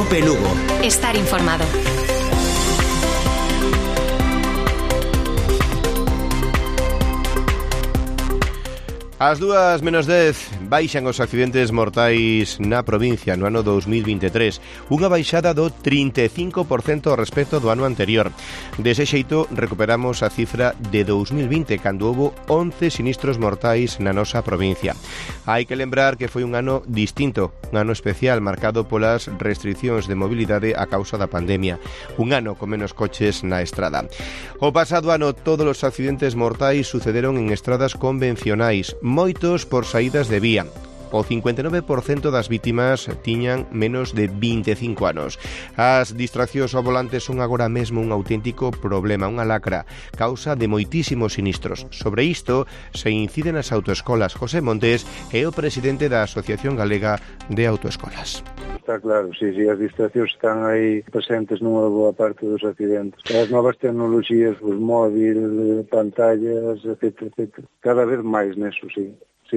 Cope Lugo. Estar informado. Ás 2:10 baixan os accidentes mortais na provincia no ano 2023, unha baixada do 35% respecto do ano anterior. Dese xeito, recuperamos a cifra de 2020, cando houbo 11 sinistros mortais na nosa provincia. Hai que lembrar que foi un ano distinto, un ano especial marcado polas restriccións de mobilidade a causa da pandemia, un ano con menos coches na estrada. O pasado ano todos os accidentes mortais sucederon en estradas convencionais, moitos por saídas de vía. O 59% das vítimas tiñan menos de 25 anos. As distraccións ao volante son agora mesmo un auténtico problema, unha lacra, causa de moitísimos sinistros. Sobre isto se incide nas autoescolas. José Montes é o presidente da Asociación Galega de Autoescolas. Está claro, sí, as distraccións están aí presentes nunha boa parte dos accidentes. As novas tecnologías, os móvil, pantallas, etc. Cada vez máis neso, sí.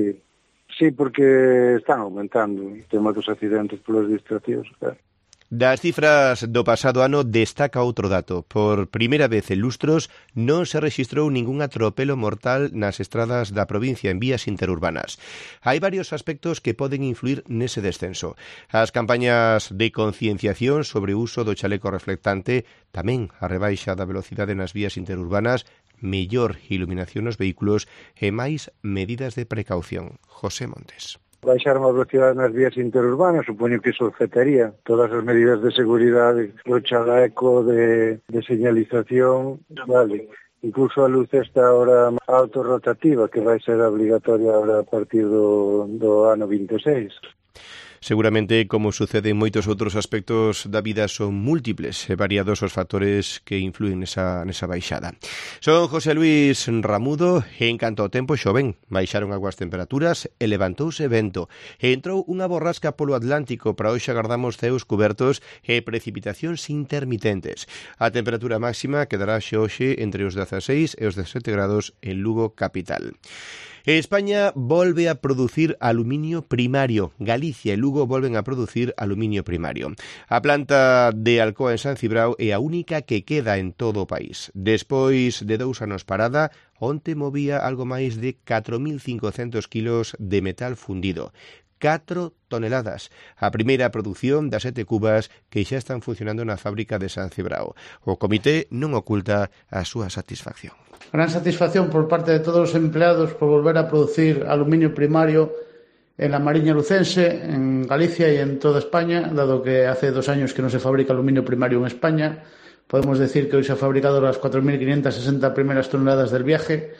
Sí, porque están aumentando o tema dos accidentes polas distraccións, claro. Das cifras do pasado ano destaca outro dato. Por primeira vez en lustros non se rexistrou ningún atropelo mortal nas estradas da provincia en vías interurbanas. Hai varios aspectos que poden influir nese descenso. As campañas de concienciación sobre o uso do chaleco reflectante, tamén a rebaixa da velocidade nas vías interurbanas, mellor iluminación nos vehículos e máis medidas de precaución. José Montes. Baixar a velocidade nas vías interurbanas, supoño que iso afectaría todas as medidas de seguridade, o chaleco de señalización, vale. Incluso a luz esta ahora autorrotativa, que vai ser obligatoria ahora a partir do ano 26. Seguramente, como sucede en moitos outros aspectos da vida, son múltiples e variados os factores que influen nesa baixada. Son José Luis Ramudo e en canto ao tempo xoven, baixaron algo as temperaturas e levantouse vento. E entrou unha borrasca polo Atlántico, para hoxe agardamos ceos cubertos e precipitacións intermitentes. A temperatura máxima quedará hoxe entre os 16 e os 17 grados en Lugo capital. España volve a producir aluminio primario. Galicia e Lugo volven a producir aluminio primario. A planta de Alcoa en San Cibrao é a única que queda en todo o país. Despois de 2 anos parada, onte movía algo máis de 4.500 kilos de metal fundido. 4 toneladas. A primeira produción das 7 cubas que xa están funcionando na fábrica de San Cibrao. O comité non oculta a súa satisfacción. Gran satisfacción por parte de todos os empleados por volver a producir aluminio primario en la Mariña Lucense, en Galicia e en toda España, dado que hace 2 años que non se fabrica aluminio primario en España. Podemos decir que hoy se ha fabricado las 4.560 primeras toneladas del viaje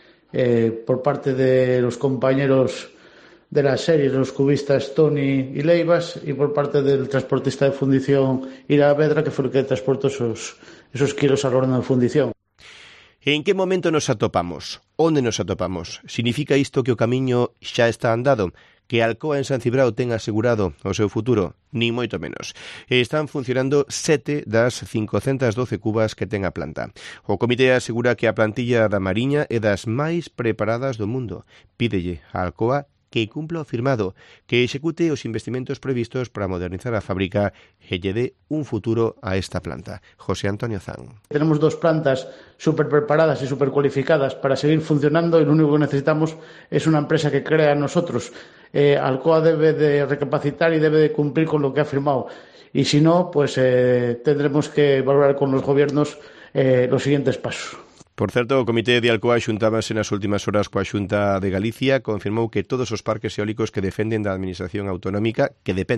por parte de los compañeros de las series, los cubistas Tony y Leivas, y por parte del transportista de fundición Ira Vedra, que fue el que transportó esos kilos al horno de fundición. En que momento nos atopamos? Onde nos atopamos? Significa isto que o camiño xa está andado? Que Alcoa en San Cibrao ten asegurado o seu futuro? Ni moito menos. Están funcionando 7 das 512 cubas que ten a planta. O comité asegura que a plantilla da Mariña é das máis preparadas do mundo. Pídelle a Alcoa que cumpla o firmado, que execute os investimentos previstos para modernizar a fábrica e lle dé un futuro a esta planta. José Antonio Zan. Tenemos 2 plantas súper preparadas y súper cualificadas para seguir funcionando, y lo único que necesitamos es una empresa que crea en nosotros. Alcoa debe de recapacitar y debe de cumplir con lo que ha firmado, y si no, pues tendremos que valorar con los gobiernos los siguientes pasos. Por certo, o Comité de Alcoa xuntábase nas últimas horas coa Xunta de Galicia, confirmou que todos os parques eólicos que dependen da Administración Autonómica,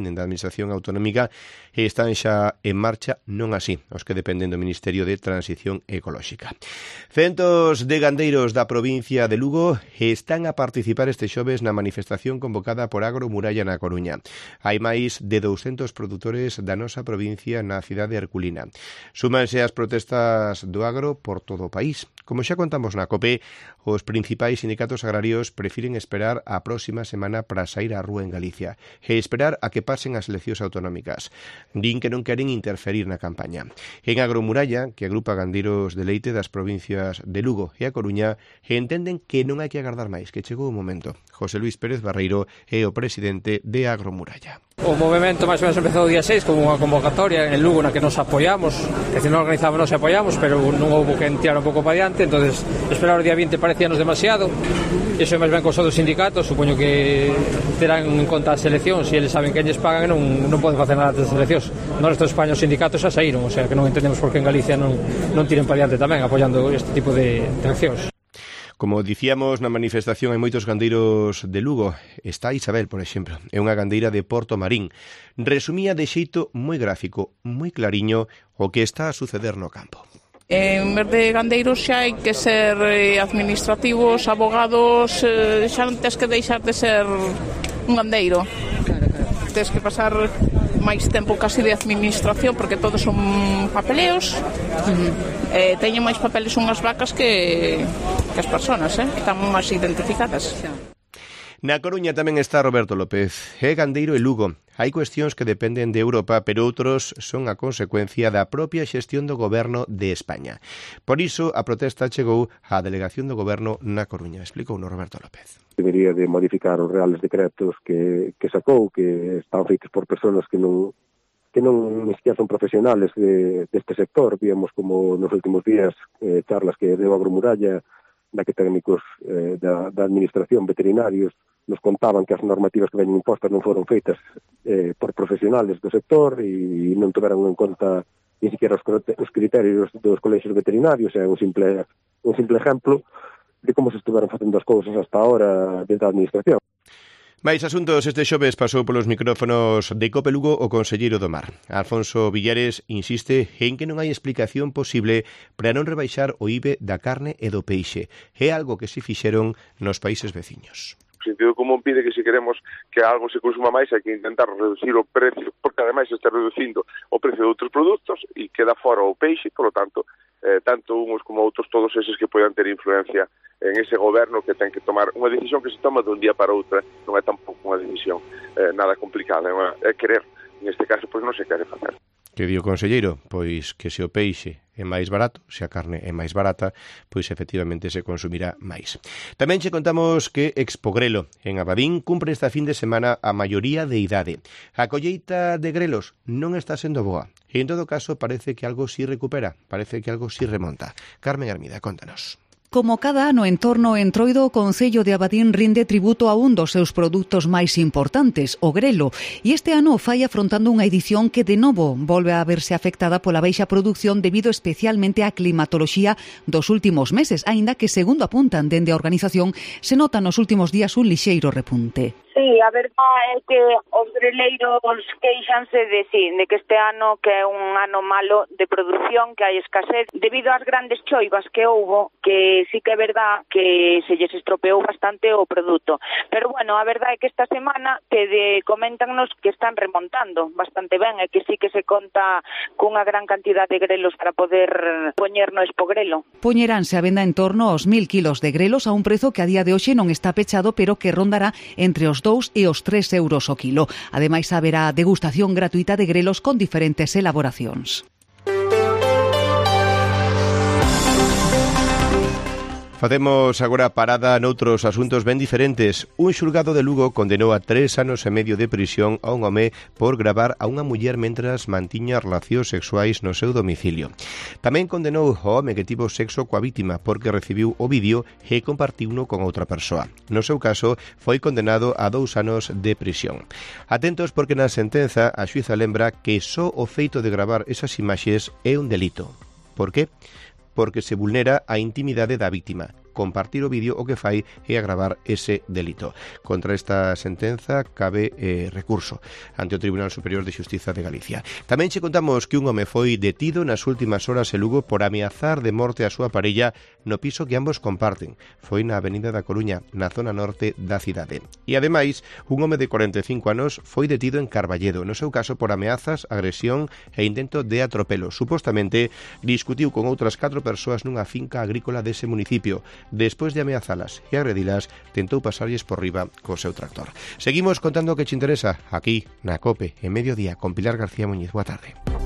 están xa en marcha, non así os que dependen do Ministerio de Transición Ecolóxica. Centos de gandeiros da provincia de Lugo están a participar este xoves na manifestación convocada por Agro Muralla na Coruña. Hai máis de 200 produtores da nosa provincia na cidade herculina. Súmanse as protestas do agro por todo o país. Como xa contamos na COPE, os principais sindicatos agrarios prefiren esperar a próxima semana para sair á rúa en Galicia e esperar a que pasen as eleccións autonómicas. Din que non queren interferir na campaña. En Agromuralla, que agrupa gandeiros de leite das provincias de Lugo e A Coruña, entenden que non hai que agardar máis, que chegou o momento. José Luis Pérez Barreiro é o presidente de Agromuralla. O movimento máis ou menos empezou o día 6 con unha convocatoria en Lugo na que nos apoiamos, que se non organizamos nos apoiamos, pero non houve que tirar un pouco para diante, entonces esperar o día 20 parecíanos demasiado. Iso é máis ben cousa dos sindicatos, supoño que terán en conta as eleccións e eles saben que eles pagan e non poden facer nada das eleccións. No resto de España os sindicatos xa saíron, o sea que non entendemos por que en Galicia non tiren para diante tamén apoiando este tipo de accións. Como dicíamos na manifestación, hai moitos gandeiros de Lugo. Está Isabel, por exemplo, é unha gandeira de Porto Marín. Resumía de xeito moi gráfico, moi clariño, o que está a suceder no campo. En vez de gandeiros xa hai que ser administrativos, abogados, xa non tens que deixar de ser un gandeiro. Tens que pasar máis tempo casi de administración porque todos son papeleos. Teñen máis papeles unhas vacas que as persoas, están máis identificadas. Na Coruña tamén está Roberto López, é gandeiro e Lugo. Hai cuestións que dependen de Europa, pero outros son a consecuencia da propia xestión do goberno de España. Por iso, a protesta chegou á delegación do goberno na Coruña. Explicouno Roberto López. Debería de modificar os reales decretos que sacou, que están feitos por persoas que non sequera son profesionales deste sector. Víamos como nos últimos días charlas que deu Agromuralla, na que técnicos da administración, veterinarios, nos contaban que as normativas que veñen impostas non foron feitas por profesionales do sector e non tomaron en conta ni siquiera os criterios dos colexios veterinarios. É un simple exemplo de como se estuveron facendo as cousas hasta ahora desde a administración. Mais asuntos, este xoves pasou polos micrófonos de COPE Lugo o conselleiro do Mar. Alfonso Villares insiste en que non hai explicación posible para non rebaixar o IVE da carne e do peixe. É algo que se fixeron nos países veciños. O sentido común pide que se queremos que algo se consuma máis hai que intentar reducir o precio, porque ademais está reducindo o precio de outros produtos e queda fora o peixe, por lo tanto, tanto uns como outros, todos eses que poden ter influencia en ese goberno que ten que tomar unha decisión que se toma de un día para outra, non é tampouco unha decisión nada complicada, é querer, neste caso, pois non se quere facer. Que di o conselleiro? Pois que se o peixe é máis barato, se a carne é máis barata, pois efectivamente se consumirá máis. Tamén che contamos que Expo Grelo en Abadín cumpre esta fin de semana a maioría de idade. A colleita de grelos non está sendo boa. E en todo caso parece que algo sí recupera, parece que algo sí remonta. Carmen Armida, contanos. Como cada ano en torno o Entroido, o Concello de Abadín rinde tributo a un dos seus produtos máis importantes, o grelo, e este ano o fai afrontando unha edición que de novo volve a verse afectada pola baixa produción debido especialmente á climatoloxía dos últimos meses, aínda que, segundo apuntan dende a organización, se nota nos últimos días un lixeiro repunte. Sí, a verdade é que os greleiros queixanse de que este ano que é un ano malo de produción, que hai escasez debido ás grandes choivas que houbo, que sí que é verdad que se lles estropeou bastante o produto. Pero bueno, a verdade é que esta semana coméntanos que están remontando bastante ben e que sí que se conta cunha gran cantidad de grelos para poder poñer no Expo Grelo. Poñeránse a venda en torno aos 1.000 kilos de grelos a un prezo que a día de hoxe non está pechado, pero que rondará entre os 2 e os 3 euros o quilo. Ademais, haberá degustación gratuita de grelos con diferentes elaboracións. Facemos agora parada noutros asuntos ben diferentes. Un xulgado de Lugo condenou a 3 anos e medio de prisión a un home por gravar a unha muller mentras mantiña relacións sexuais no seu domicilio. Tamén condenou ao home que tivo sexo coa vítima porque recibiu o vídeo e compartiuno con outra persoa. No seu caso, foi condenado a 2 anos de prisión. Atentos porque na sentenza a xuíza lembra que só o feito de gravar esas imaxes é un delito. Por qué? Porque se vulnera a intimidade da vítima. compartir o vídeo, o que fai é agravar ese delito. Contra esta sentenza cabe recurso ante o Tribunal Superior de Xustiza de Galicia. Tamén che contamos que un home foi detido nas últimas horas en Lugo por ameazar de morte a súa parella no piso que ambos comparten. Foi na Avenida da Coruña, na zona norte da cidade. E ademais, un home de 45 anos foi detido en Carballedo, no seu caso por ameazas, agresión e intento de atropelo. Supostamente discutiu con outras 4 persoas nunha finca agrícola dese municipio. Despois de ameazalas e agredilas, tentou pasarlles por riba co seu tractor. Seguimos contando o que te interesa aquí na COPE, en Mediodía, con Pilar García Muñiz. Boa tarde.